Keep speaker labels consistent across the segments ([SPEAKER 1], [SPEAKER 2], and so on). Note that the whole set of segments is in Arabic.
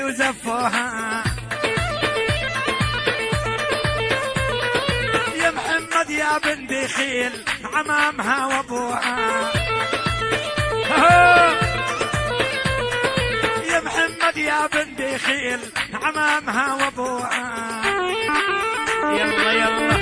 [SPEAKER 1] وزفوها. يا محمد يا بن دخيل عمامها وابوها. يا محمد يا بن دخيل عمامها وابوها. يلا يلا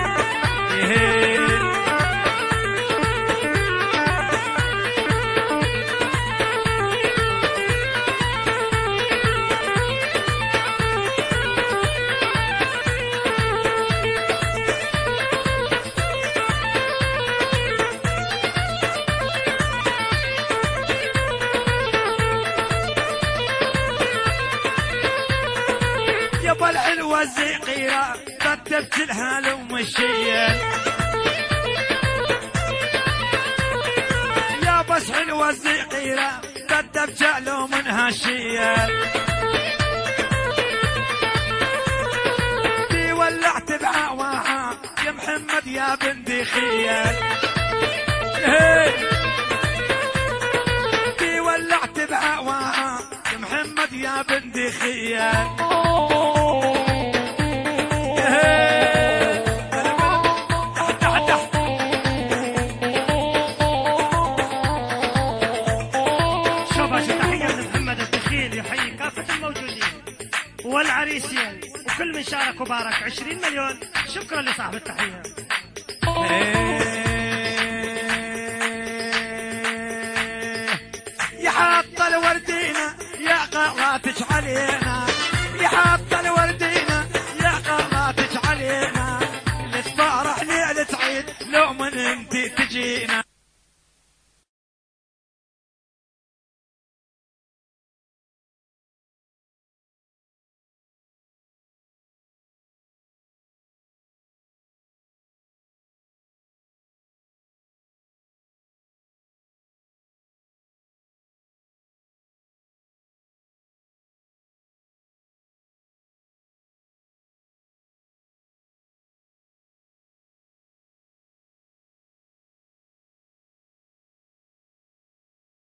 [SPEAKER 1] يابا الحلوة الزقيرة كتبت لها لو مشيت. يا بس حلوة الزقيرة كتبت لو منها شيت. دي ولعت بعواها يا محمد يا بن دخيل. دي ولعت بعواها يا محمد يا بن دخيل.
[SPEAKER 2] والعريسين وكل من شارك وبارك 20 مليون. شكرا لصاحب التحية.
[SPEAKER 1] يا حاط الوردينا يا قراتك علينا. يا حاط الوردينا يا قراتك علينا. نتفارح ليلة عيد لو من انت تجينا.